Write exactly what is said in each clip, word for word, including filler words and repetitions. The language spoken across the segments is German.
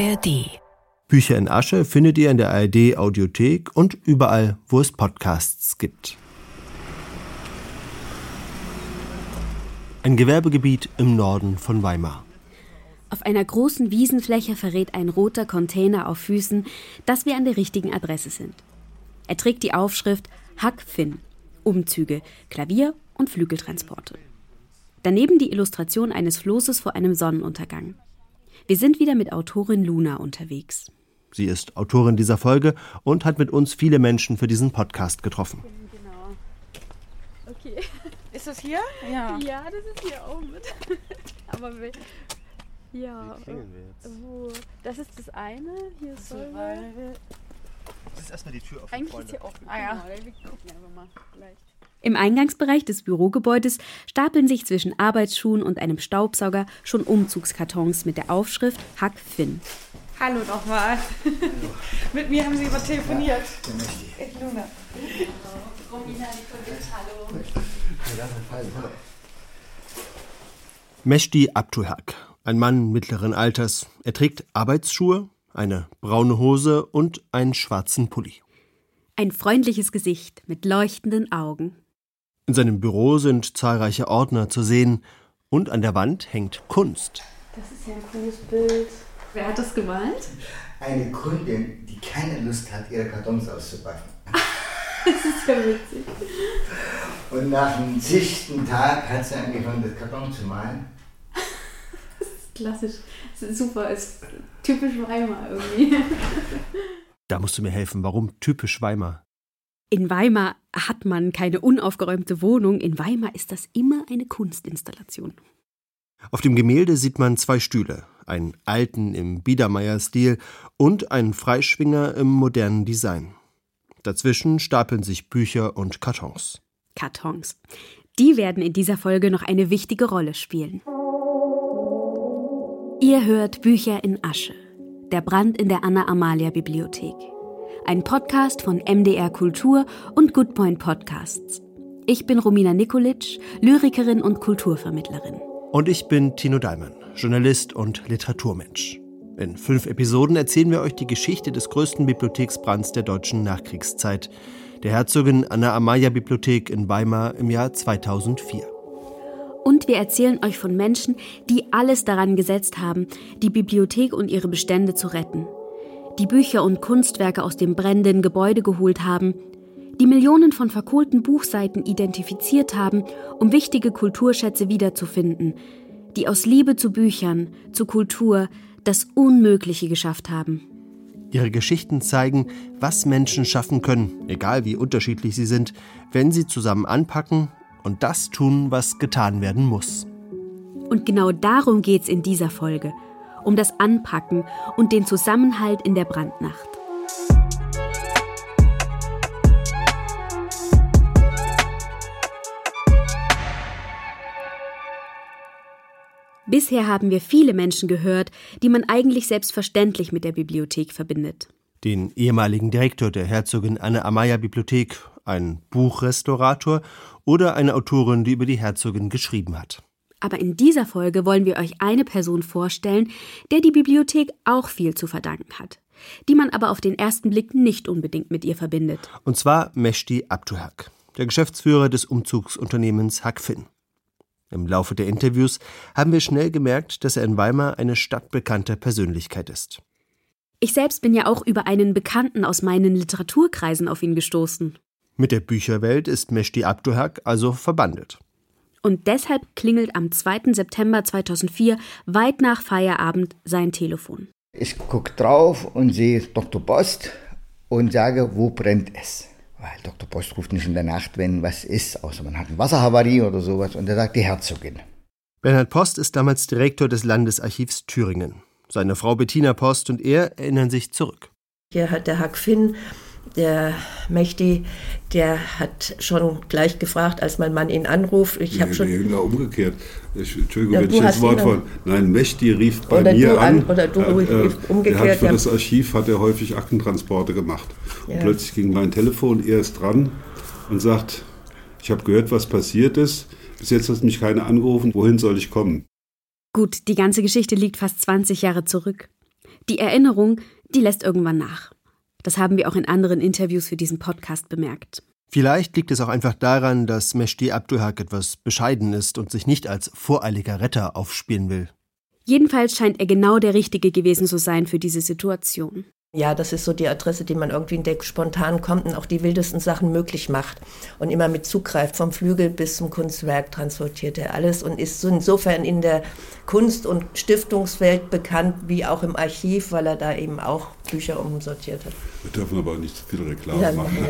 R D. Bücher in Asche findet ihr in der A R D Audiothek und überall, wo es Podcasts gibt. Ein Gewerbegebiet im Norden von Weimar. Auf einer großen Wiesenfläche verrät ein roter Container auf Füßen, dass wir an der richtigen Adresse sind. Er trägt die Aufschrift Huck Finn, Umzüge, Klavier und Flügeltransporte. Daneben die Illustration eines Flosses vor einem Sonnenuntergang. Wir sind wieder mit Autorin Luna unterwegs. Sie ist Autorin dieser Folge und hat mit uns viele Menschen für diesen Podcast getroffen. Genau. Okay. Ist das hier? Ja. Ja, das ist hier auch mit. Aber wir, ja, wo? Das ist das eine. Hier ist so. Das ist erstmal die Tür offen. Eigentlich ist hier offen. Ah ja. Genau, wir gucken einfach mal gleich. Im Eingangsbereich des Bürogebäudes stapeln sich zwischen Arbeitsschuhen und einem Staubsauger schon Umzugskartons mit der Aufschrift Huck Finn. Hallo nochmal. Mit mir haben Sie über telefoniert. Ja, Ich Luna. Romina Nikolic, hallo. Mehdi Abtuhak, ein Mann mittleren Alters. Er trägt Arbeitsschuhe, eine braune Hose und einen schwarzen Pulli. Ein freundliches Gesicht mit leuchtenden Augen. In seinem Büro sind zahlreiche Ordner zu sehen und an der Wand hängt Kunst. Das ist ja ein cooles Bild. Wer hat das gemalt? Eine Kundin, die keine Lust hat, ihre Kartons auszupacken. Das ist ja witzig. Und nach dem zigsten Tag hat sie angefangen, das Karton zu malen. Das ist klassisch. Das ist super, das ist typisch Weimar irgendwie. Da musst du mir helfen. Warum typisch Weimar? In Weimar hat man keine unaufgeräumte Wohnung. In Weimar ist das immer eine Kunstinstallation. Auf dem Gemälde sieht man zwei Stühle, einen alten im Biedermeier-Stil und einen Freischwinger im modernen Design. Dazwischen stapeln sich Bücher und Kartons. Kartons. Die werden in dieser Folge noch eine wichtige Rolle spielen. Ihr hört Bücher in Asche. Der Brand in der Anna-Amalia-Bibliothek. Ein Podcast von M D R Kultur und Good Point Podcasts. Ich bin Romina Nikolic, Lyrikerin und Kulturvermittlerin. Und ich bin Tino Dallmann, Journalist und Literaturmensch. In fünf Episoden erzählen wir euch die Geschichte des größten Bibliotheksbrands der deutschen Nachkriegszeit, der Herzogin Anna-Amalia-Bibliothek in Weimar im Jahr zweitausendvier. Und wir erzählen euch von Menschen, die alles daran gesetzt haben, die Bibliothek und ihre Bestände zu retten. Die Bücher und Kunstwerke aus dem brennenden Gebäude geholt haben, die Millionen von verkohlten Buchseiten identifiziert haben, um wichtige Kulturschätze wiederzufinden, die aus Liebe zu Büchern, zu Kultur, das Unmögliche geschafft haben. Ihre Geschichten zeigen, was Menschen schaffen können, egal wie unterschiedlich sie sind, wenn sie zusammen anpacken und das tun, was getan werden muss. Und genau darum geht's in dieser Folge, um das Anpacken und den Zusammenhalt in der Brandnacht. Bisher haben wir viele Menschen gehört, die man eigentlich selbstverständlich mit der Bibliothek verbindet. Den ehemaligen Direktor der Herzogin Anna-Amalia-Bibliothek, einen Buchrestaurator oder eine Autorin, die über die Herzogin geschrieben hat. Aber in dieser Folge wollen wir euch eine Person vorstellen, der die Bibliothek auch viel zu verdanken hat, die man aber auf den ersten Blick nicht unbedingt mit ihr verbindet. Und zwar Mehdi Abtuhak, der Geschäftsführer des Umzugsunternehmens Huck Finn. Im Laufe der Interviews haben wir schnell gemerkt, dass er in Weimar eine stadtbekannte Persönlichkeit ist. Ich selbst bin ja auch über einen Bekannten aus meinen Literaturkreisen auf ihn gestoßen. Mit der Bücherwelt ist Mehdi Abtuhak also verbandelt. Und deshalb klingelt am zweiten September zweitausendvier weit nach Feierabend sein Telefon. Ich gucke drauf und sehe Doktor Post und sage, wo brennt es? Weil Doktor Post ruft nicht in der Nacht, wenn was ist, außer man hat eine Wasserhavarie oder sowas. Und er sagt, die Herzogin. Bernhard Post ist damals Direktor des Landesarchivs Thüringen. Seine Frau Bettina Post und er erinnern sich zurück. Hier hat der Huck Finn, der Mehdi, der hat schon gleich gefragt, als mein Mann ihn anruft. Ich habe schon. Nee, genau umgekehrt. Ich, Entschuldigung, Ja, wenn du ich das hast Wort ihn von. Nein, Mehdi rief bei Oder mir du an. an, oder du äh, rief umgekehrt, Er hat für ja. das Archiv hat er häufig Aktentransporte gemacht. Und Ja. plötzlich ging mein Telefon, er ist dran und sagt, ich habe gehört, was passiert ist. Bis jetzt hat mich keiner angerufen. Wohin soll ich kommen? Gut, die ganze Geschichte liegt fast zwanzig Jahre zurück. Die Erinnerung, die lässt irgendwann nach. Das haben wir auch in anderen Interviews für diesen Podcast bemerkt. Vielleicht liegt es auch einfach daran, dass Mehdi Abdülhak etwas bescheiden ist und sich nicht als voreiliger Retter aufspielen will. Jedenfalls scheint er genau der Richtige gewesen zu sein für diese Situation. Ja, das ist so die Adresse, die man irgendwie entdeckt, spontan kommt und auch die wildesten Sachen möglich macht und immer mit zugreift. Vom Flügel bis zum Kunstwerk transportiert er alles und ist so insofern in der Kunst- und Stiftungswelt bekannt, wie auch im Archiv, weil er da eben auch Bücher umsortiert hat. Wir dürfen aber nicht zu viel Reklame Ja, machen.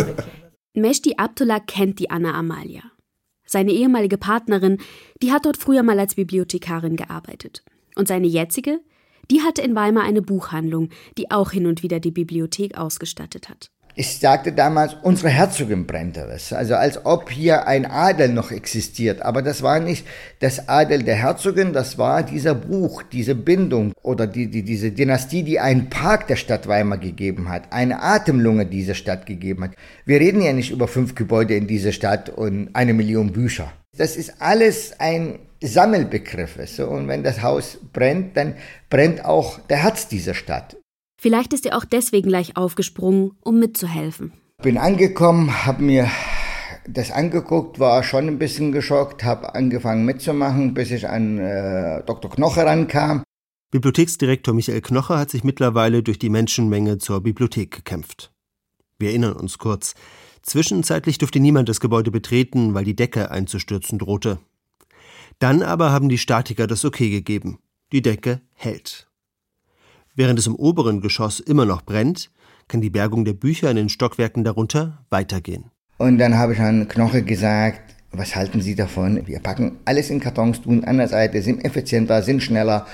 Mehdi Abdülhak kennt die Anna Amalia. Seine ehemalige Partnerin, die hat dort früher mal als Bibliothekarin gearbeitet. Und seine jetzige, die hatte in Weimar eine Buchhandlung, die auch hin und wieder die Bibliothek ausgestattet hat. Ich sagte damals, unsere Herzogin brennt es. Also als ob hier ein Adel noch existiert. Aber das war nicht das Adel der Herzogin, das war dieser Buch, diese Bindung oder die, die, diese Dynastie, die einen Park der Stadt Weimar gegeben hat, eine Atemlunge dieser Stadt gegeben hat. Wir reden ja nicht über fünf Gebäude in dieser Stadt und eine Million Bücher. Das ist alles ein Sammelbegriff. So. Und wenn das Haus brennt, dann brennt auch der Herz dieser Stadt. Vielleicht ist er auch deswegen gleich aufgesprungen, um mitzuhelfen. Bin angekommen, habe mir das angeguckt, war schon ein bisschen geschockt, habe angefangen mitzumachen, bis ich an äh, Doktor Knoche rankam. Bibliotheksdirektor Michael Knoche hat sich mittlerweile durch die Menschenmenge zur Bibliothek gekämpft. Wir erinnern uns kurz. Zwischenzeitlich durfte niemand das Gebäude betreten, weil die Decke einzustürzen drohte. Dann aber haben die Statiker das Okay gegeben. Die Decke hält. Während es im oberen Geschoss immer noch brennt, kann die Bergung der Bücher in den Stockwerken darunter weitergehen. Und dann habe ich an Knoche gesagt, was halten Sie davon? Wir packen alles in Kartons, tun an der Seite, sind effizienter, sind schneller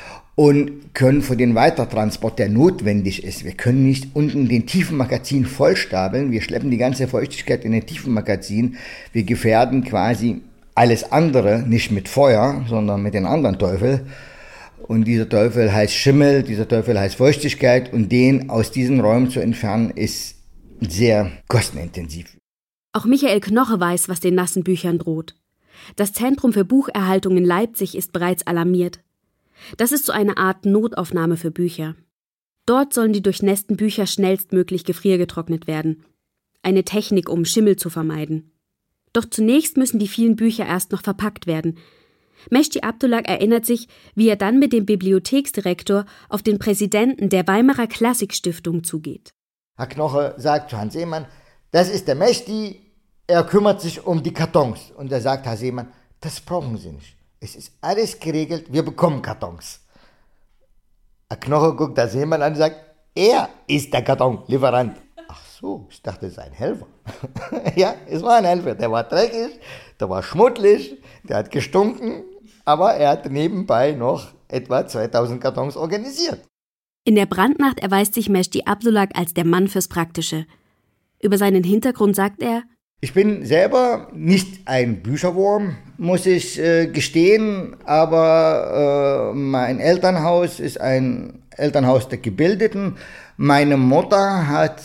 und können für den Weitertransport, der notwendig ist. Wir können nicht unten den Tiefenmagazin vollstapeln, wir schleppen die ganze Feuchtigkeit in den Tiefenmagazin. Wir gefährden quasi alles andere, nicht mit Feuer, sondern mit den anderen Teufel. Und dieser Teufel heißt Schimmel, dieser Teufel heißt Feuchtigkeit und den aus diesen Räumen zu entfernen, ist sehr kostenintensiv. Auch Michael Knoche weiß, was den nassen Büchern droht. Das Zentrum für Bucherhaltung in Leipzig ist bereits alarmiert. Das ist so eine Art Notaufnahme für Bücher. Dort sollen die durchnässten Bücher schnellstmöglich gefriergetrocknet werden. Eine Technik, um Schimmel zu vermeiden. Doch zunächst müssen die vielen Bücher erst noch verpackt werden. Mehdi Abdülhak erinnert sich, wie er dann mit dem Bibliotheksdirektor auf den Präsidenten der Weimarer Klassikstiftung zugeht. Herr Knoche sagt zu Herrn Seemann, das ist der Mehdi, er kümmert sich um die Kartons. Und er sagt, Herr Seemann, das brauchen Sie nicht. Es ist alles geregelt, wir bekommen Kartons. Herr Knoche guckt Herr Seemann an und sagt, er ist der Kartonlieferant. Ach so, ich dachte, es ist ein Helfer. Ja, es war ein Helfer. Der war dreckig, der war schmuddelig, der hat gestunken, aber er hat nebenbei noch etwa zweitausend Kartons organisiert. In der Brandnacht erweist sich Mehdi Abdülhak als der Mann fürs Praktische. Über seinen Hintergrund sagt er: Ich bin selber nicht ein Bücherwurm, muss ich äh, gestehen, aber äh, mein Elternhaus ist ein Elternhaus der Gebildeten. Meine Mutter hat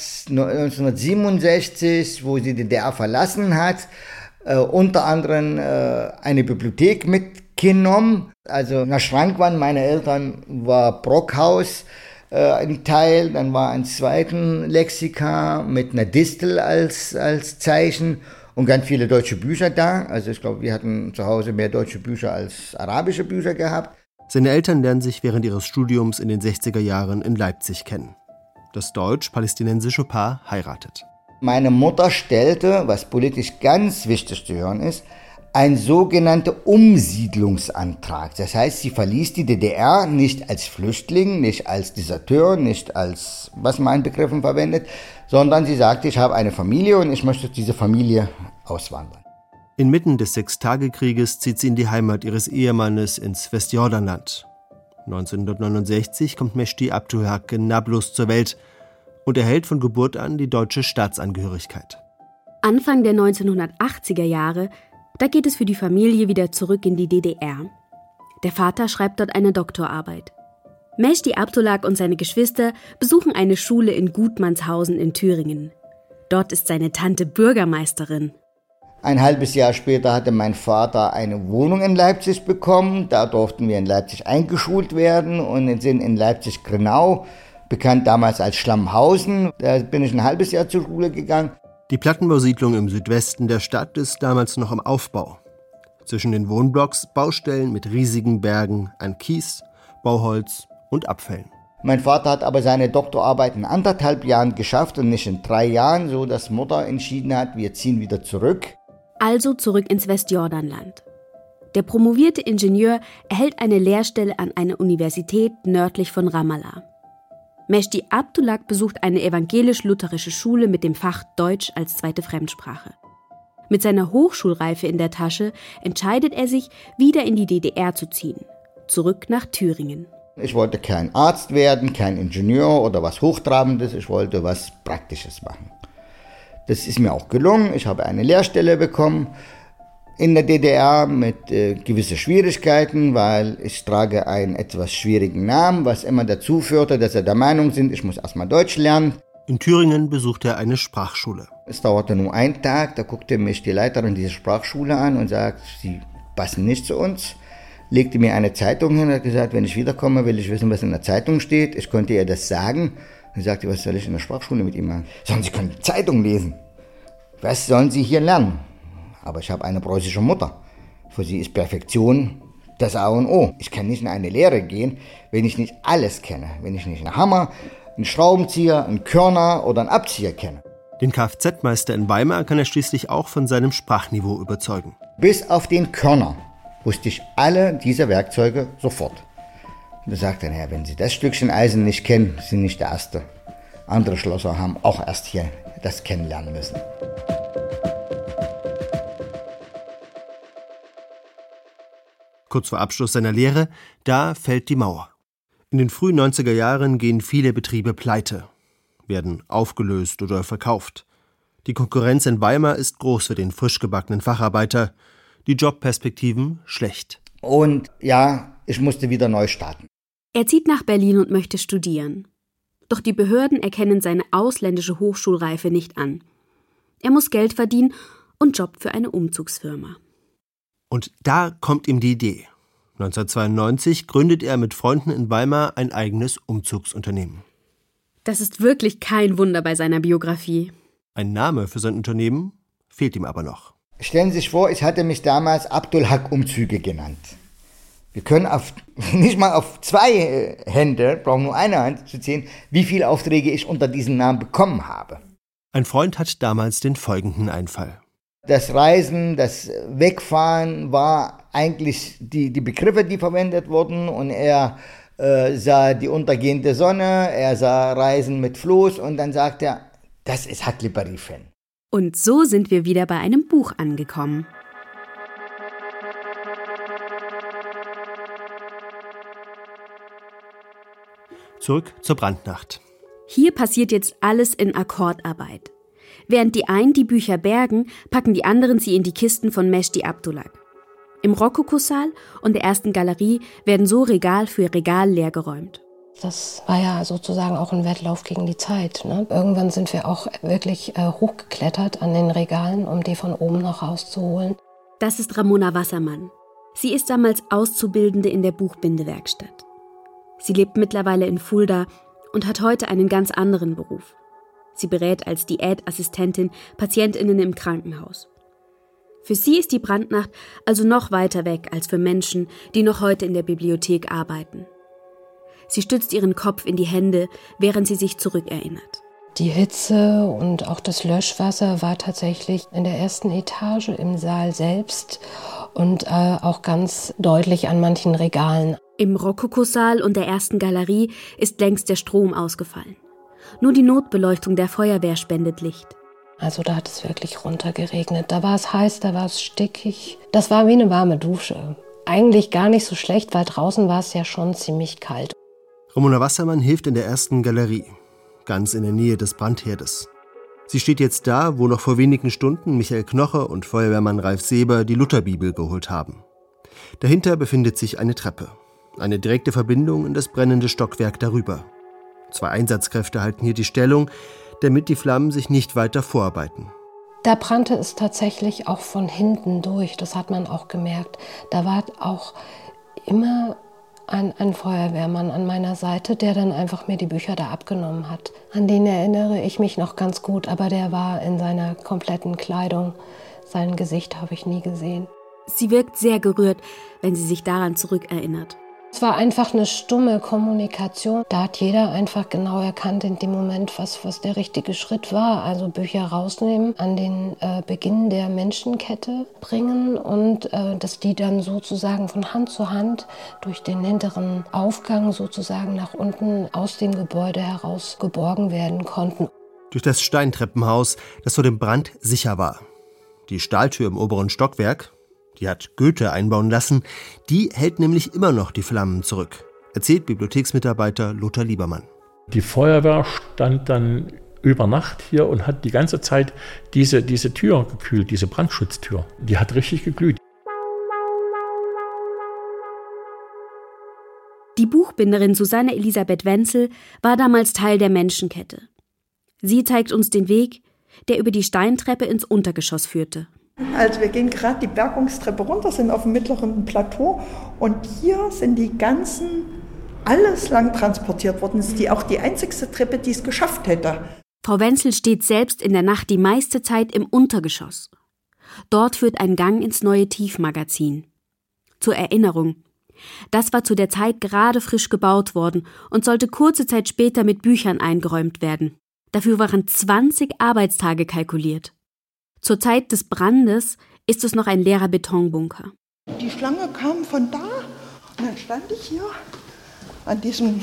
neunzehnhundertsiebenundsechzig, wo sie die D D R verlassen hat, äh, unter anderem äh, eine Bibliothek mitgenommen. Also in der Schrankwand meiner Eltern war Brockhaus äh, ein Teil, dann war ein zweiten Lexika mit einer Distel als, als Zeichen und ganz viele deutsche Bücher da. Also ich glaube, wir hatten zu Hause mehr deutsche Bücher als arabische Bücher gehabt. Seine Eltern lernen sich während ihres Studiums in den sechziger Jahren in Leipzig kennen. Das deutsch-palästinensische Paar heiratet. Meine Mutter stellte, was politisch ganz wichtig zu hören ist, einen sogenannten Umsiedlungsantrag. Das heißt, sie verließ die D D R nicht als Flüchtling, nicht als Deserteur, nicht als, was man an Begriffen verwendet, sondern sie sagte, ich habe eine Familie und ich möchte diese Familie auswandern. Inmitten des Sechstagekrieges zieht sie in die Heimat ihres Ehemannes ins Westjordanland. neunzehnhundertneunundsechzig kommt Mehdi Abdülhak in Nablus zur Welt und erhält von Geburt an die deutsche Staatsangehörigkeit. Anfang der neunzehnhundertachtziger Jahre, da geht es für die Familie wieder zurück in die D D R. Der Vater schreibt dort eine Doktorarbeit. Mehdi Abdülhak und seine Geschwister besuchen eine Schule in Gutmannshausen in Thüringen. Dort ist seine Tante Bürgermeisterin. Ein halbes Jahr später hatte mein Vater eine Wohnung in Leipzig bekommen. Da durften wir in Leipzig eingeschult werden und sind in Leipzig-Grünau, bekannt damals als Schlammhausen. Da bin ich ein halbes Jahr zur Schule gegangen. Die Plattenbausiedlung im Südwesten der Stadt ist damals noch im Aufbau. Zwischen den Wohnblocks Baustellen mit riesigen Bergen an Kies, Bauholz und Abfällen. Mein Vater hat aber seine Doktorarbeit in anderthalb Jahren geschafft und nicht in drei Jahren, so dass Mutter entschieden hat, wir ziehen wieder zurück. Also zurück ins Westjordanland. Der promovierte Ingenieur erhält eine Lehrstelle an einer Universität nördlich von Ramallah. Mehdi Abdullah besucht eine evangelisch-lutherische Schule mit dem Fach Deutsch als zweite Fremdsprache. Mit seiner Hochschulreife in der Tasche entscheidet er sich, wieder in die D D R zu ziehen, zurück nach Thüringen. Ich wollte kein Arzt werden, kein Ingenieur oder was Hochtrabendes, ich wollte was Praktisches machen. Das ist mir auch gelungen, ich habe eine Lehrstelle bekommen in der D D R mit äh, gewissen Schwierigkeiten, weil ich trage einen etwas schwierigen Namen, was immer dazu führte, dass sie der Meinung sind, ich muss erstmal Deutsch lernen. In Thüringen besuchte er eine Sprachschule. Es dauerte nur einen Tag, da guckte mich die Leiterin dieser Sprachschule an und sagte, Sie passen nicht zu uns. Legte mir eine Zeitung hin und hat gesagt, wenn ich wiederkomme, will ich wissen, was in der Zeitung steht. Ich konnte ihr das sagen. Dann sagte, was soll ich in der Sprachschule mit ihm machen? Sagen, Sie können die Zeitung lesen. Was sollen Sie hier lernen? Aber ich habe eine preußische Mutter. Für sie ist Perfektion das A und O. Ich kann nicht in eine Lehre gehen, wenn ich nicht alles kenne. Wenn ich nicht einen Hammer, einen Schraubenzieher, einen Körner oder einen Abzieher kenne. Den Kfz-Meister in Weimar kann er schließlich auch von seinem Sprachniveau überzeugen. Bis auf den Körner wusste ich alle diese Werkzeuge sofort. Und da sagte er, naja, wenn Sie das Stückchen Eisen nicht kennen, sind nicht der Erste. Andere Schlosser haben auch erst hier das kennenlernen müssen. Kurz vor Abschluss seiner Lehre, da fällt die Mauer. In den frühen neunziger Jahren gehen viele Betriebe pleite, werden aufgelöst oder verkauft. Die Konkurrenz in Weimar ist groß für den frisch gebackenen Facharbeiter, die Jobperspektiven schlecht. Und ja, ich musste wieder neu starten. Er zieht nach Berlin und möchte studieren. Doch die Behörden erkennen seine ausländische Hochschulreife nicht an. Er muss Geld verdienen und Job für eine Umzugsfirma. Und da kommt ihm die Idee. neunzehnhundertzweiundneunzig gründet er mit Freunden in Weimar ein eigenes Umzugsunternehmen. Das ist wirklich kein Wunder bei seiner Biografie. Ein Name für sein Unternehmen fehlt ihm aber noch. Stellen Sie sich vor, ich hatte mich damals Abdul-Haq Umzüge genannt. Wir können auf, nicht mal auf zwei Hände, brauchen nur eine Hand zu zählen, wie viele Aufträge ich unter diesem Namen bekommen habe. Ein Freund hat damals den folgenden Einfall. Das Reisen, das Wegfahren war eigentlich die, die Begriffe, die verwendet wurden. Und er äh, sah die untergehende Sonne, er sah Reisen mit Floß und dann sagte er, das ist Hackliberry-Fan. Und so sind wir wieder bei einem Buch angekommen. Zurück zur Brandnacht. Hier passiert jetzt alles in Akkordarbeit. Während die einen die Bücher bergen, packen die anderen sie in die Kisten von Mehdi Abdullah. Im Rokokosaal und der ersten Galerie werden so Regal für Regal leergeräumt. Das war ja sozusagen auch ein Wettlauf gegen die Zeit. Ne? Irgendwann sind wir auch wirklich äh, hochgeklettert an den Regalen, um die von oben noch rauszuholen. Das ist Ramona Wassermann. Sie ist damals Auszubildende in der Buchbindewerkstatt. Sie lebt mittlerweile in Fulda und hat heute einen ganz anderen Beruf. Sie berät als Diätassistentin PatientInnen im Krankenhaus. Für sie ist die Brandnacht also noch weiter weg als für Menschen, die noch heute in der Bibliothek arbeiten. Sie stützt ihren Kopf in die Hände, während sie sich zurückerinnert. Die Hitze und auch das Löschwasser war tatsächlich in der ersten Etage im Saal selbst und äh, auch ganz deutlich an manchen Regalen. Im Rokokosaal und der ersten Galerie ist längst der Strom ausgefallen. Nur die Notbeleuchtung der Feuerwehr spendet Licht. Also da hat es wirklich runtergeregnet. Da war es heiß, da war es stickig. Das war wie eine warme Dusche. Eigentlich gar nicht so schlecht, weil draußen war es ja schon ziemlich kalt. Ramona Wassermann hilft in der ersten Galerie, ganz in der Nähe des Brandherdes. Sie steht jetzt da, wo noch vor wenigen Stunden Michael Knoche und Feuerwehrmann Ralf Seeber die Lutherbibel geholt haben. Dahinter befindet sich eine Treppe, eine direkte Verbindung in das brennende Stockwerk darüber. Zwei Einsatzkräfte halten hier die Stellung, damit die Flammen sich nicht weiter vorarbeiten. Da brannte es tatsächlich auch von hinten durch, das hat man auch gemerkt. Da war auch immer ein, ein Feuerwehrmann an meiner Seite, der dann einfach mir die Bücher da abgenommen hat. An den erinnere ich mich noch ganz gut, aber der war in seiner kompletten Kleidung. Sein Gesicht habe ich nie gesehen. Sie wirkt sehr gerührt, wenn sie sich daran zurückerinnert. Es war einfach eine stumme Kommunikation. Da hat jeder einfach genau erkannt in dem Moment, was, was der richtige Schritt war. Also Bücher rausnehmen, an den äh, Beginn der Menschenkette bringen und äh, dass die dann sozusagen von Hand zu Hand durch den hinteren Aufgang sozusagen nach unten aus dem Gebäude heraus geborgen werden konnten. Durch das Steintreppenhaus, das vor dem Brand sicher war. Die Stahltür im oberen Stockwerk, die hat Goethe einbauen lassen, die hält nämlich immer noch die Flammen zurück, erzählt Bibliotheksmitarbeiter Lothar Liebermann. Die Feuerwehr stand dann über Nacht hier und hat die ganze Zeit diese, diese Tür gekühlt, diese Brandschutztür. Die hat richtig geglüht. Die Buchbinderin Susanne Elisabeth Wenzel war damals Teil der Menschenkette. Sie zeigt uns den Weg, der über die Steintreppe ins Untergeschoss führte. Also wir gehen gerade die Bergungstreppe runter, sind auf dem mittleren Plateau und hier sind die ganzen, alles lang transportiert worden. Das ist die, auch die einzigste Treppe, die es geschafft hätte. Frau Wenzel steht selbst in der Nacht die meiste Zeit im Untergeschoss. Dort führt ein Gang ins neue Tiefmagazin. Zur Erinnerung: Das war zu der Zeit gerade frisch gebaut worden und sollte kurze Zeit später mit Büchern eingeräumt werden. Dafür waren zwanzig Arbeitstage kalkuliert. Zur Zeit des Brandes ist es noch ein leerer Betonbunker. Die Schlange kam von da und dann stand ich hier an diesem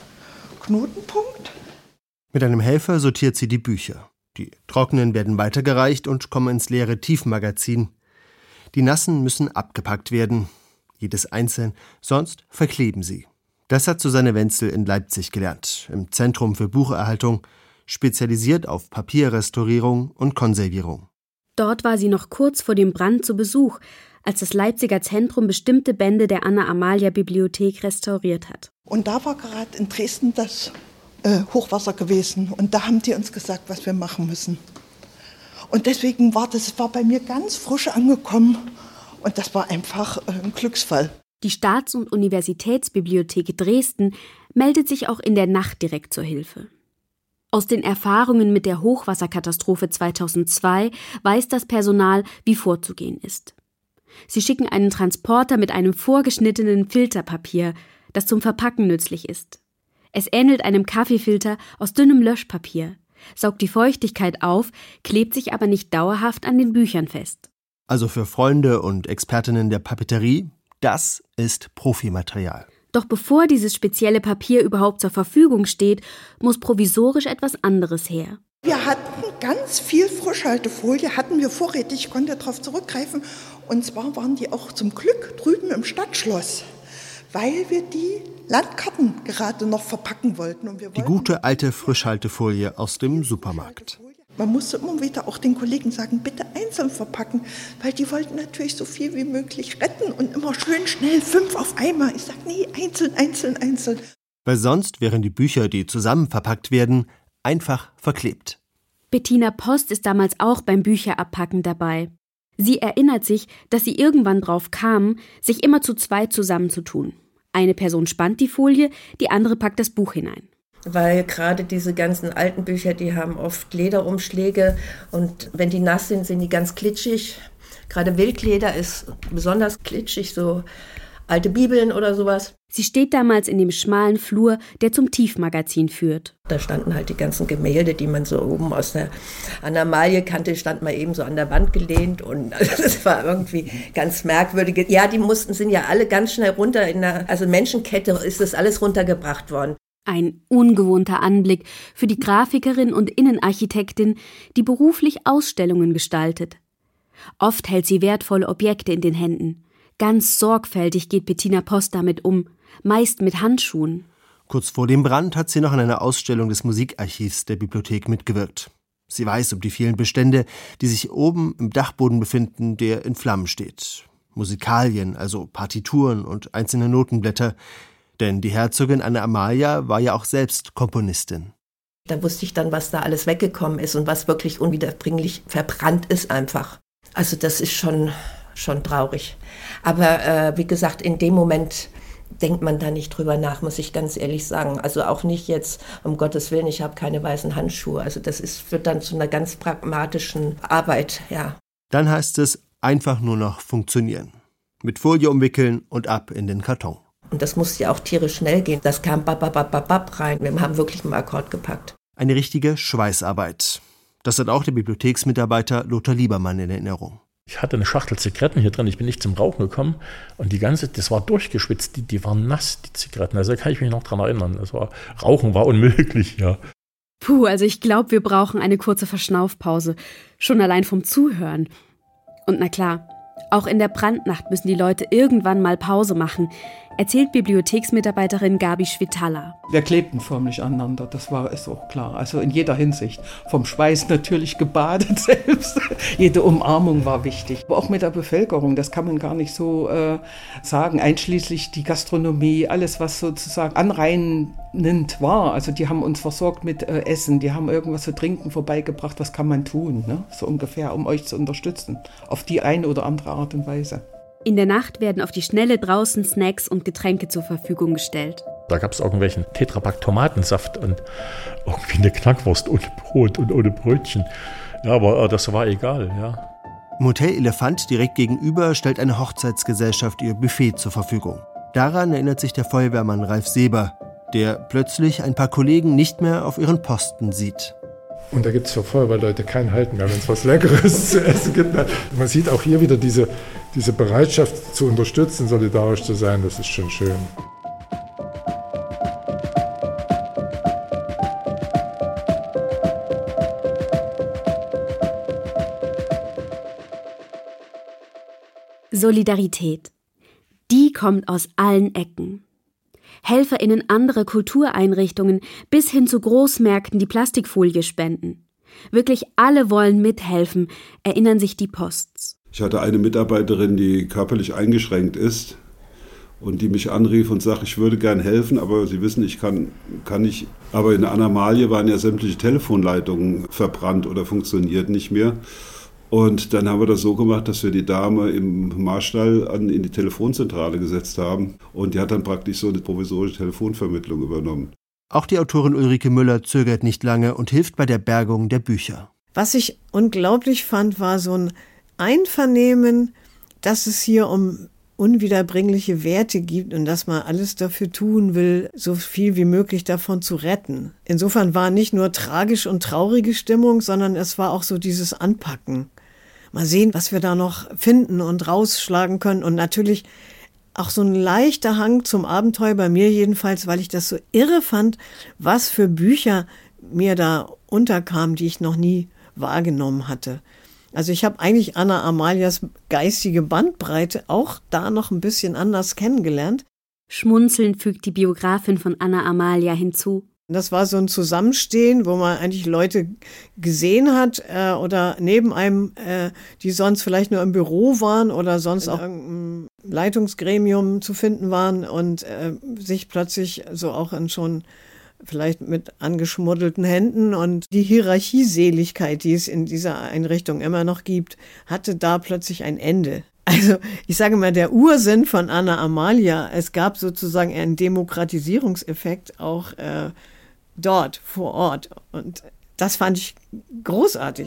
Knotenpunkt. Mit einem Helfer sortiert sie die Bücher. Die trockenen werden weitergereicht und kommen ins leere Tiefmagazin. Die nassen müssen abgepackt werden, jedes einzeln, sonst verkleben sie. Das hat Susanne Wenzel in Leipzig gelernt, im Zentrum für Bucherhaltung, spezialisiert auf Papierrestaurierung und Konservierung. Dort war sie noch kurz vor dem Brand zu Besuch, als das Leipziger Zentrum bestimmte Bände der Anna-Amalia-Bibliothek restauriert hat. Und da war gerade in Dresden das äh, Hochwasser gewesen. Und da haben die uns gesagt, was wir machen müssen. Und deswegen war das war bei mir ganz frisch angekommen. Und das war einfach äh, ein Glücksfall. Die Staats- und Universitätsbibliothek Dresden meldet sich auch in der Nacht direkt zur Hilfe. Aus den Erfahrungen mit der Hochwasserkatastrophe zweitausendzwei weiß das Personal, wie vorzugehen ist. Sie schicken einen Transporter mit einem vorgeschnittenen Filterpapier, das zum Verpacken nützlich ist. Es ähnelt einem Kaffeefilter aus dünnem Löschpapier, saugt die Feuchtigkeit auf, klebt sich aber nicht dauerhaft an den Büchern fest. Also für Freunde und Expertinnen der Papeterie, das ist Profimaterial. Doch bevor dieses spezielle Papier überhaupt zur Verfügung steht, muss provisorisch etwas anderes her. Wir hatten ganz viel Frischhaltefolie, hatten wir vorrätig, ich konnte darauf zurückgreifen. Und zwar waren die auch zum Glück drüben im Stadtschloss, weil wir die Landkarten gerade noch verpacken wollten. Und wir wollten die gute alte Frischhaltefolie aus dem Supermarkt. Man musste immer wieder auch den Kollegen sagen, bitte einzeln verpacken, weil die wollten natürlich so viel wie möglich retten und immer schön schnell fünf auf einmal. Ich sage, nee, einzeln, einzeln, einzeln. Weil sonst wären die Bücher, die zusammen verpackt werden, einfach verklebt. Bettina Post ist damals auch beim Bücherabpacken dabei. Sie erinnert sich, dass sie irgendwann drauf kamen, sich immer zu zweit zusammenzutun. Eine Person spannt die Folie, die andere packt das Buch hinein. Weil gerade diese ganzen alten Bücher, die haben oft Lederumschläge und wenn die nass sind, sind die ganz glitschig. Gerade Wildleder ist besonders glitschig, so alte Bibeln oder sowas. Sie steht damals in dem schmalen Flur, der zum Tiefmagazin führt. Da standen halt die ganzen Gemälde, die man so oben aus der Anna-Amalie kannte, stand mal eben so an der Wand gelehnt und also das war irgendwie ganz merkwürdig. Ja, die mussten, sind ja alle ganz schnell runter, in der also Menschenkette ist das alles runtergebracht worden. Ein ungewohnter Anblick für die Grafikerin und Innenarchitektin, die beruflich Ausstellungen gestaltet. Oft hält sie wertvolle Objekte in den Händen. Ganz sorgfältig geht Bettina Post damit um, meist mit Handschuhen. Kurz vor dem Brand hat sie noch an einer Ausstellung des Musikarchivs der Bibliothek mitgewirkt. Sie weiß um die vielen Bestände, die sich oben im Dachboden befinden, der in Flammen steht. Musikalien, also Partituren und einzelne Notenblätter. Denn die Herzogin Anna Amalia war ja auch selbst Komponistin. Da wusste ich dann, was da alles weggekommen ist und was wirklich unwiederbringlich verbrannt ist einfach. Also das ist schon, schon traurig. Aber äh, wie gesagt, in dem Moment denkt man da nicht drüber nach, muss ich ganz ehrlich sagen. Also auch nicht jetzt, um Gottes Willen, ich habe keine weißen Handschuhe. Also das ist, wird dann zu einer ganz pragmatischen Arbeit, ja. Dann heißt es einfach nur noch funktionieren. Mit Folie umwickeln und ab in den Karton. Und das musste ja auch tierisch schnell gehen. Das kam bababababab rein. Wir haben wirklich einen Akkord gepackt. Eine richtige Schweißarbeit. Das hat auch der Bibliotheksmitarbeiter Lothar Liebermann in Erinnerung. Ich hatte eine Schachtel Zigaretten hier drin, ich bin nicht zum Rauchen gekommen und die ganze, das war durchgeschwitzt, die, die waren nass, die Zigaretten. Also da kann ich mich noch dran erinnern. Das war, Rauchen war unmöglich, ja. Puh, also ich glaube, wir brauchen eine kurze Verschnaufpause. Schon allein vom Zuhören. Und na klar, auch in der Brandnacht müssen die Leute irgendwann mal Pause machen, erzählt Bibliotheksmitarbeiterin Gabi Schwitala. Wir klebten förmlich aneinander, das war ist auch klar. Also in jeder Hinsicht. Vom Schweiß natürlich gebadet selbst. Jede Umarmung war wichtig. Aber auch mit der Bevölkerung, das kann man gar nicht so äh, sagen. Einschließlich die Gastronomie, alles was sozusagen anreinend war. Also die haben uns versorgt mit äh, Essen, die haben irgendwas zu trinken vorbeigebracht. Was kann man tun, ne? So ungefähr, um euch zu unterstützen. Auf die eine oder andere Art und Weise. In der Nacht werden auf die Schnelle draußen Snacks und Getränke zur Verfügung gestellt. Da gab es irgendwelchen Tetrapack Tomatensaft und irgendwie eine Knackwurst ohne Brot und ohne Brötchen. Ja, aber das war egal, ja. Im Hotel Elefant direkt gegenüber stellt eine Hochzeitsgesellschaft ihr Buffet zur Verfügung. Daran erinnert sich der Feuerwehrmann Ralf Seber, der plötzlich ein paar Kollegen nicht mehr auf ihren Posten sieht. Und da gibt es für Feuerwehrleute kein Halten mehr, wenn es was Leckeres zu essen gibt. Man sieht auch hier wieder diese, diese Bereitschaft zu unterstützen, solidarisch zu sein, das ist schon schön. Solidarität. Die kommt aus allen Ecken. HelferInnen anderer Kultureinrichtungen bis hin zu Großmärkten, die Plastikfolie spenden. Wirklich alle wollen mithelfen, erinnern sich die Posts. Ich hatte eine Mitarbeiterin, die körperlich eingeschränkt ist und die mich anrief und sagte, ich würde gern helfen, aber Sie wissen, ich kann, kann nicht. Aber in Anamalie waren ja sämtliche Telefonleitungen verbrannt oder funktionierten nicht mehr. Und dann haben wir das so gemacht, dass wir die Dame im Marstall an, in die Telefonzentrale gesetzt haben. Und die hat dann praktisch so eine provisorische Telefonvermittlung übernommen. Auch die Autorin Ulrike Müller zögert nicht lange und hilft bei der Bergung der Bücher. Was ich unglaublich fand, war so ein Einvernehmen, dass es hier um unwiederbringliche Werte gibt und dass man alles dafür tun will, so viel wie möglich davon zu retten. Insofern war nicht nur tragisch und traurige Stimmung, sondern es war auch so dieses Anpacken. Mal sehen, was wir da noch finden und rausschlagen können. Und natürlich auch so ein leichter Hang zum Abenteuer, bei mir jedenfalls, weil ich das so irre fand, was für Bücher mir da unterkamen, die ich noch nie wahrgenommen hatte. Also ich habe eigentlich Anna Amalias geistige Bandbreite auch da noch ein bisschen anders kennengelernt. Schmunzelnd fügt die Biografin von Anna Amalia hinzu. Das war so ein Zusammenstehen, wo man eigentlich Leute gesehen hat äh, oder neben einem, äh, die sonst vielleicht nur im Büro waren oder sonst auch im Leitungsgremium zu finden waren und äh, sich plötzlich so auch in schon vielleicht mit angeschmuddelten Händen und die Hierarchieseligkeit, die es in dieser Einrichtung immer noch gibt, hatte da plötzlich ein Ende. Also ich sage mal, der Ursinn von Anna Amalia, es gab sozusagen einen Demokratisierungseffekt auch äh, dort vor Ort und das fand ich großartig.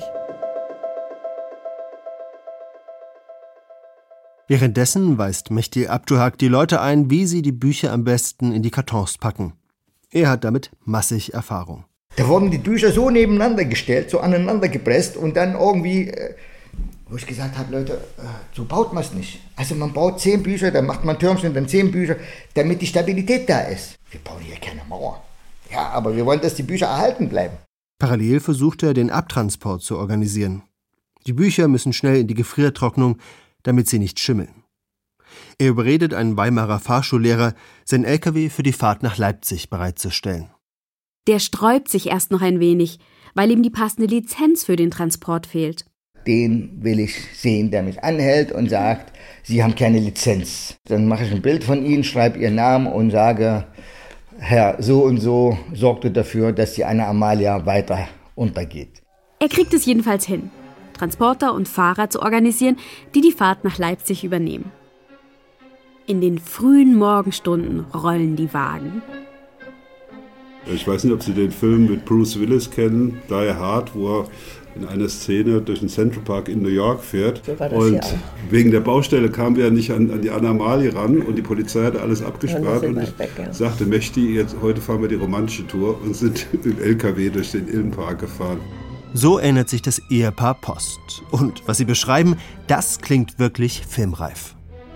Währenddessen weist Mehdi Abduhak die Leute ein, wie sie die Bücher am besten in die Kartons packen. Er hat damit massig Erfahrung. Da wurden die Bücher so nebeneinander gestellt, so aneinander gepresst und dann irgendwie, äh, wo ich gesagt habe, Leute, äh, so baut man es nicht. Also man baut zehn Bücher, dann macht man Türmchen, dann zehn Bücher, damit die Stabilität da ist. Wir bauen hier keine Mauer. Ja, aber wir wollen, dass die Bücher erhalten bleiben. Parallel versucht er, den Abtransport zu organisieren. Die Bücher müssen schnell in die Gefriertrocknung, damit sie nicht schimmeln. Er überredet einen Weimarer Fahrschullehrer, sein L K W für die Fahrt nach Leipzig bereitzustellen. Der sträubt sich erst noch ein wenig, weil ihm die passende Lizenz für den Transport fehlt. Den will ich sehen, der mich anhält und sagt, Sie haben keine Lizenz. Dann mache ich ein Bild von Ihnen, schreibe Ihren Namen und sage, Herr so und so sorgte dafür, dass die Anna Amalia weiter untergeht. Er kriegt es jedenfalls hin, Transporter und Fahrer zu organisieren, die die Fahrt nach Leipzig übernehmen. In den frühen Morgenstunden rollen die Wagen. Ich weiß nicht, ob Sie den Film mit Bruce Willis kennen, Die Hard, wo er in einer Szene durch den Central Park in New York fährt. So war das und hier auch. Wegen der Baustelle kamen wir ja nicht an, an die Anna Amalia ran und die Polizei hat alles abgesperrt. Und ich weg, ja. sagte, Mechti, jetzt, heute fahren wir die romantische Tour und sind im L K W durch den Ilmenpark gefahren. So erinnert sich das Ehepaar Post. Und was sie beschreiben, das klingt wirklich filmreif.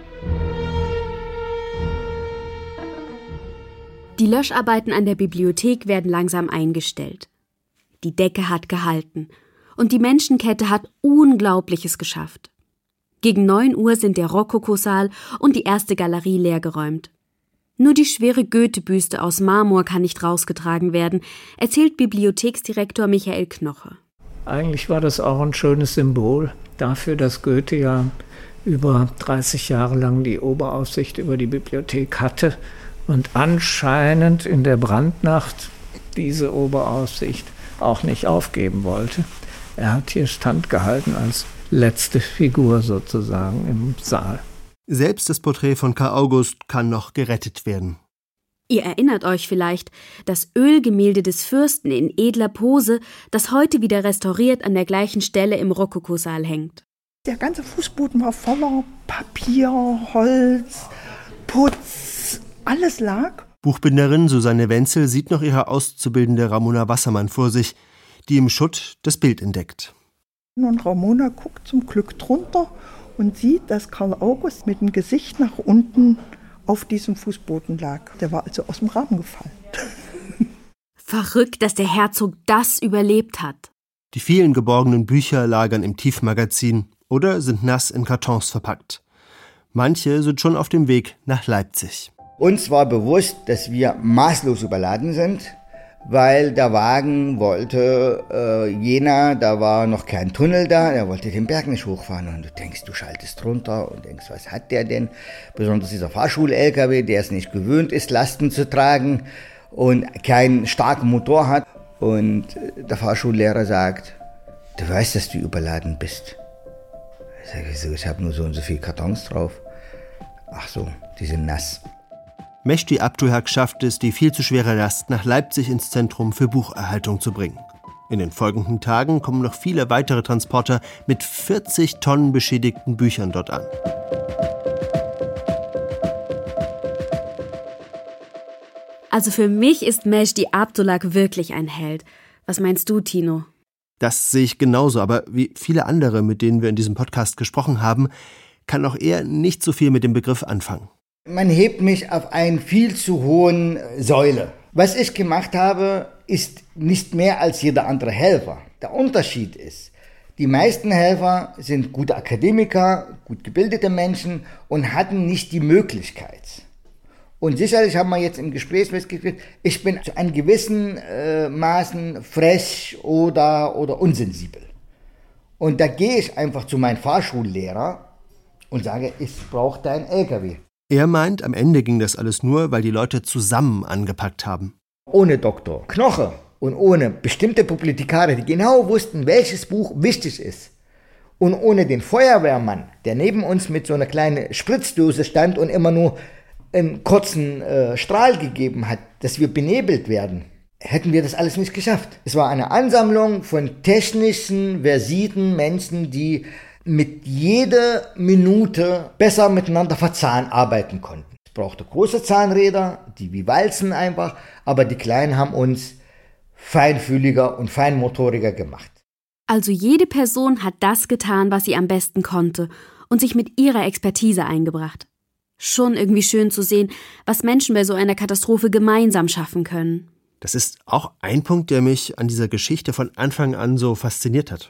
Die Löscharbeiten an der Bibliothek werden langsam eingestellt. Die Decke hat gehalten und die Menschenkette hat Unglaubliches geschafft. Gegen neun Uhr sind der Rokokosaal und die erste Galerie leergeräumt. Nur die schwere Goethe-Büste aus Marmor kann nicht rausgetragen werden, erzählt Bibliotheksdirektor Michael Knoche. Eigentlich war das auch ein schönes Symbol dafür, dass Goethe ja über dreißig Jahre lang die Oberaufsicht über die Bibliothek hatte und anscheinend in der Brandnacht diese Oberaufsicht auch nicht aufgeben wollte. Er hat hier standgehalten als letzte Figur sozusagen im Saal. Selbst das Porträt von Karl August kann noch gerettet werden. Ihr erinnert euch vielleicht, das Ölgemälde des Fürsten in edler Pose, das heute wieder restauriert an der gleichen Stelle im Rokokosaal hängt. Der ganze Fußboden war voller Papier, Holz, Putz, alles lag. Buchbinderin Susanne Wenzel sieht noch ihre Auszubildende Ramona Wassermann vor sich, die im Schutt das Bild entdeckt. Und Ramona guckt zum Glück drunter und sieht, dass Karl August mit dem Gesicht nach unten auf diesem Fußboden lag. Der war also aus dem Rahmen gefallen. Verrückt, dass der Herzog das überlebt hat. Die vielen geborgenen Bücher lagern im Tiefmagazin oder sind nass in Kartons verpackt. Manche sind schon auf dem Weg nach Leipzig. Uns war bewusst, dass wir maßlos überladen sind, weil der Wagen wollte äh, Jena, da war noch kein Tunnel da, er wollte den Berg nicht hochfahren. Und du denkst, du schaltest runter und denkst, was hat der denn? Besonders dieser Fahrschul-L K W, der es nicht gewöhnt ist, Lasten zu tragen und keinen starken Motor hat. Und der Fahrschullehrer sagt, du weißt, dass du überladen bist. Ich sage, wieso, ich habe nur so und so viele Kartons drauf. Ach so, die sind nass. Mechti Abduhak schafft es, die viel zu schwere Last nach Leipzig ins Zentrum für Bucherhaltung zu bringen. In den folgenden Tagen kommen noch viele weitere Transporter mit vierzig Tonnen beschädigten Büchern dort an. Also für mich ist Mechti Abduhak wirklich ein Held. Was meinst du, Tino? Das sehe ich genauso, aber wie viele andere, mit denen wir in diesem Podcast gesprochen haben, kann auch er nicht so viel mit dem Begriff anfangen. Man hebt mich auf einen viel zu hohen Säule. Was ich gemacht habe, ist nicht mehr als jeder andere Helfer. Der Unterschied ist, die meisten Helfer sind gute Akademiker, gut gebildete Menschen und hatten nicht die Möglichkeit. Und sicherlich haben wir jetzt im Gespräch festgestellt, ich bin zu einem gewissen äh, Maßen frech oder, oder unsensibel. Und da gehe ich einfach zu meinem Fahrschullehrer und sage, ich brauche deinen L K W. Er meint, am Ende ging das alles nur, weil die Leute zusammen angepackt haben. Ohne Doktor Knoche und ohne bestimmte Bibliothekare, die genau wussten, welches Buch wichtig ist, und ohne den Feuerwehrmann, der neben uns mit so einer kleinen Spritzdose stand und immer nur einen kurzen äh, Strahl gegeben hat, dass wir benebelt werden, hätten wir das alles nicht geschafft. Es war eine Ansammlung von technischen, versierten Menschen, die mit jeder Minute besser miteinander verzahnt arbeiten konnten. Es brauchte große Zahnräder, die wie Walzen einfach, aber die Kleinen haben uns feinfühliger und feinmotoriger gemacht. Also jede Person hat das getan, was sie am besten konnte und sich mit ihrer Expertise eingebracht. Schon irgendwie schön zu sehen, was Menschen bei so einer Katastrophe gemeinsam schaffen können. Das ist auch ein Punkt, der mich an dieser Geschichte von Anfang an so fasziniert hat.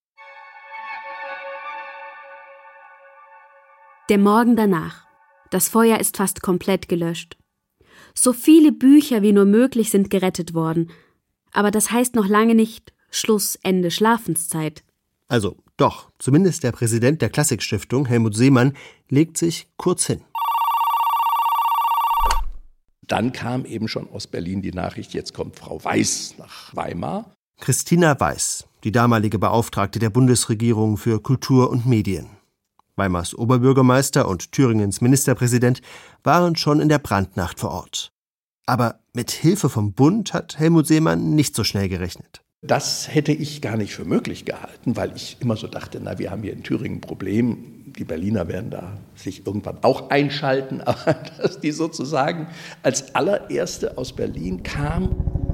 Der Morgen danach. Das Feuer ist fast komplett gelöscht. So viele Bücher wie nur möglich sind gerettet worden. Aber das heißt noch lange nicht Schluss, Ende Schlafenszeit. Also doch, zumindest der Präsident der Klassikstiftung, Helmut Seemann, legt sich kurz hin. Und dann kam eben schon aus Berlin die Nachricht, jetzt kommt Frau Weiß nach Weimar. Christina Weiß, die damalige Beauftragte der Bundesregierung für Kultur und Medien. Weimars Oberbürgermeister und Thüringens Ministerpräsident waren schon in der Brandnacht vor Ort. Aber mit Hilfe vom Bund hat Helmut Seemann nicht so schnell gerechnet. Das hätte ich gar nicht für möglich gehalten, weil ich immer so dachte, na, wir haben hier in Thüringen ein Problem. Die Berliner werden da sich irgendwann auch einschalten. Aber dass die sozusagen als allererste aus Berlin kam.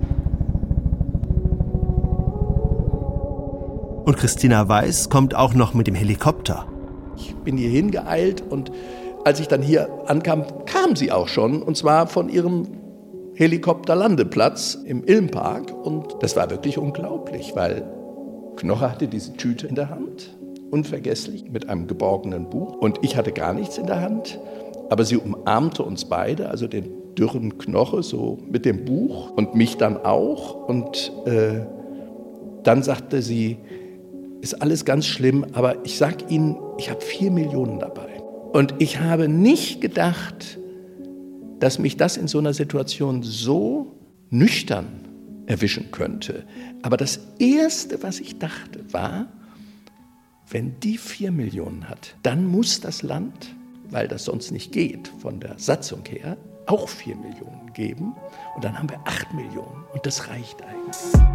Und Christina Weiß kommt auch noch mit dem Helikopter. Ich bin hier hingeeilt und als ich dann hier ankam, kam sie auch schon. Und zwar von ihrem Helikopterlandeplatz im Ilmpark. Und das war wirklich unglaublich, weil Knoche hatte diese Tüte in der Hand, unvergesslich, mit einem geborgenen Buch. Und ich hatte gar nichts in der Hand. Aber sie umarmte uns beide, also den dürren Knoche, so mit dem Buch und mich dann auch. Und äh, dann sagte sie, ist alles ganz schlimm, aber ich sag Ihnen, ich habe vier Millionen dabei. Und ich habe nicht gedacht, dass mich das in so einer Situation so nüchtern erwischen könnte. Aber das Erste, was ich dachte, war, wenn die vier Millionen hat, dann muss das Land, weil das sonst nicht geht, von der Satzung her, auch vier Millionen geben. Und dann haben wir acht Millionen. Und das reicht eigentlich.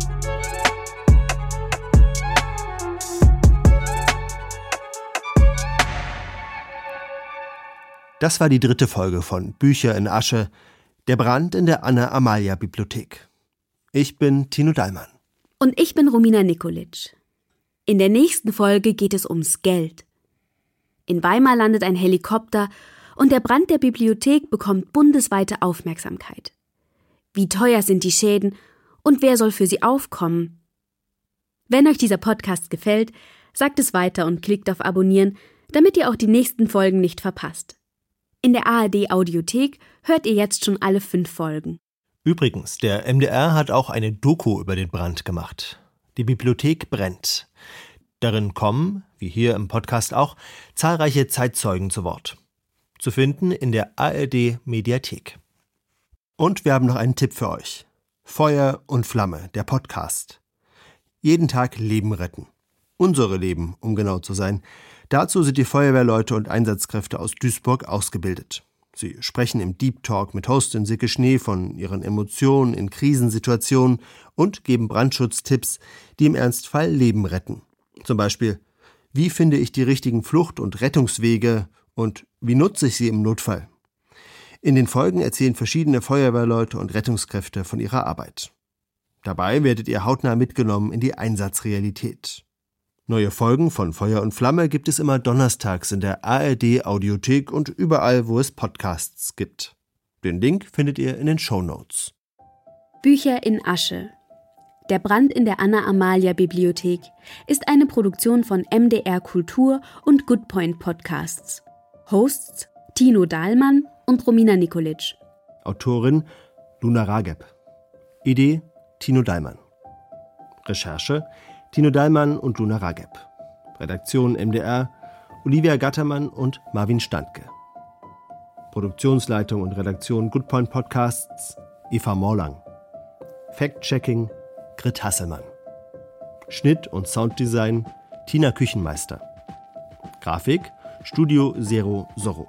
Das war die dritte Folge von Bücher in Asche, der Brand in der Anna-Amalia-Bibliothek. Ich bin Tino Dallmann. Und ich bin Romina Nikolic. In der nächsten Folge geht es ums Geld. In Weimar landet ein Helikopter und der Brand der Bibliothek bekommt bundesweite Aufmerksamkeit. Wie teuer sind die Schäden und wer soll für sie aufkommen? Wenn euch dieser Podcast gefällt, sagt es weiter und klickt auf Abonnieren, damit ihr auch die nächsten Folgen nicht verpasst. In der A R D-Audiothek hört ihr jetzt schon alle fünf Folgen. Übrigens, der M D R hat auch eine Doku über den Brand gemacht. Die Bibliothek brennt. Darin kommen, wie hier im Podcast auch, zahlreiche Zeitzeugen zu Wort. Zu finden in der A R D-Mediathek. Und wir haben noch einen Tipp für euch. Feuer und Flamme, der Podcast. Jeden Tag Leben retten. Unsere Leben, um genau zu sein. Dazu sind die Feuerwehrleute und Einsatzkräfte aus Duisburg ausgebildet. Sie sprechen im Deep Talk mit Hostin Silke Schnee von ihren Emotionen in Krisensituationen und geben Brandschutztipps, die im Ernstfall Leben retten. Zum Beispiel, wie finde ich die richtigen Flucht- und Rettungswege und wie nutze ich sie im Notfall? In den Folgen erzählen verschiedene Feuerwehrleute und Rettungskräfte von ihrer Arbeit. Dabei werdet ihr hautnah mitgenommen in die Einsatzrealität. Neue Folgen von Feuer und Flamme gibt es immer donnerstags in der A R D-Audiothek und überall, wo es Podcasts gibt. Den Link findet ihr in den Shownotes. Bücher in Asche. Der Brand in der Anna-Amalia-Bibliothek ist eine Produktion von M D R Kultur und Goodpoint Podcasts. Hosts Tino Dallmann und Romina Nikolic. Autorin Luna Rageb. Idee Tino Dallmann. Recherche Tino Dallmann und Luna Rageb. Redaktion M D R, Olivia Gattermann und Marvin Standke. Produktionsleitung und Redaktion Goodpoint Podcasts, Eva Morlang. Fact-Checking, Grit Hasselmann. Schnitt und Sounddesign, Tina Küchenmeister. Grafik, Studio Zero Zorro.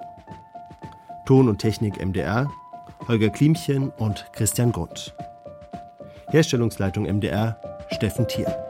Ton und Technik M D R, Holger Klimchen und Christian Grund. Herstellungsleitung M D R, Steffen Thier.